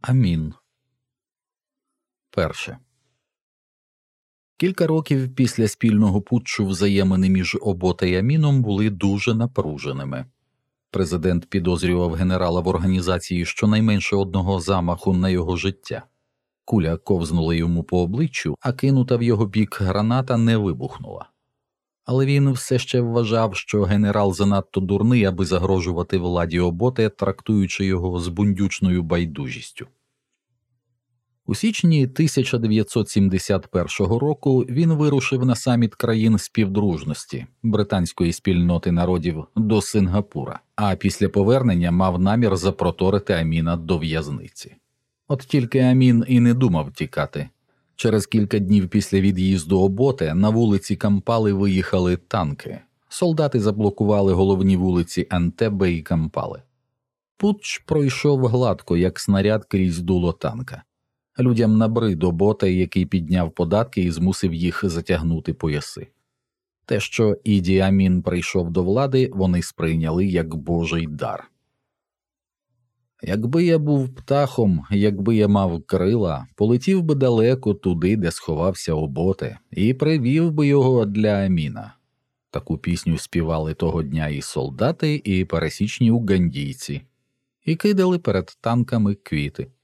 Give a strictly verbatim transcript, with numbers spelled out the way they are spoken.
Амін. Перше. Кілька років після спільного путчу взаємини між Обота і Аміном були дуже напруженими. Президент підозрював генерала в організації щонайменше одного замаху на його життя. Куля ковзнула йому по обличчю, а кинута в його бік граната не вибухнула. Але він все ще вважав, що генерал занадто дурний, аби загрожувати владі Оботи, трактуючи його з бундючною байдужістю. У січні тисяча дев'ятсот сімдесят першого року він вирушив на саміт країн співдружності британської спільноти народів до Сингапура, а після повернення мав намір запроторити Аміна до в'язниці. От тільки Амін і не думав тікати. Через кілька днів після від'їзду Оботи на вулиці Кампали виїхали танки. Солдати заблокували головні вулиці Ентебе і Кампали. Путч пройшов гладко, як снаряд крізь дуло танка. Людям набрид Обота, який підняв податки і змусив їх затягнути пояси. Те, що Іді Амін прийшов до влади, вони сприйняли як божий дар. «Якби я був птахом, якби я мав крила, полетів би далеко туди, де сховався Оботе, і привів би його для Аміна». Таку пісню співали того дня і солдати, і пересічні угандійці, і кидали перед танками квіти.